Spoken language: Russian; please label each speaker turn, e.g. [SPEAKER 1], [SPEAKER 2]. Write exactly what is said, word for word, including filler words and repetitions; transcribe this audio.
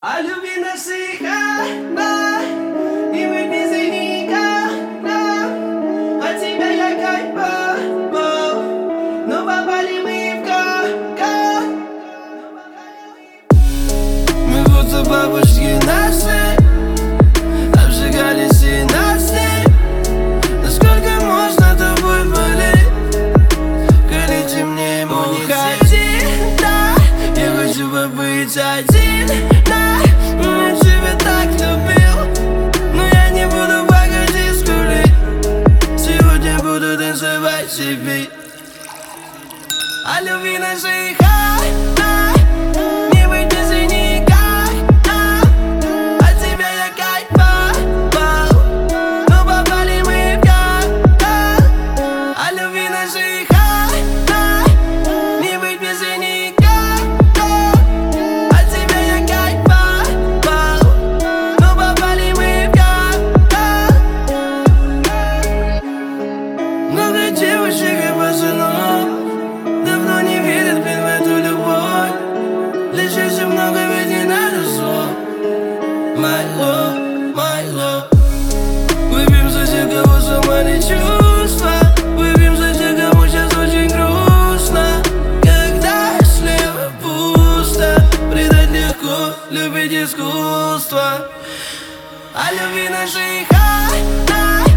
[SPEAKER 1] О любви насыхана, и мы без никогда. От тебя я кайфовал, но попали мы в капкан. Мы будто бабушки наши обжигали синапсы. Насколько можно тобой болеть? Колите мне уходи, да. Я хочу побыть один. Я тебя так любил, но я не буду плакать и скулить. Сегодня буду танцевать себе о любви нашей хата. Не быть без никогда. От тебя я кайфовал, но попали мы в капкан. О любви нашей хата. Не быть без никогда. От тебя я кайфовал, но попали мы в капкан. Много девушек и пацанов давно не верят, блин, в эту любовь. Лишишься много, ведь не надо слов. My love, my love. Выпьем за тех, кого сломали чувства. Выпьем за тех, кому сейчас очень грустно. Когда слева пусто, предать легко, любить искусство. О любви нашей хата.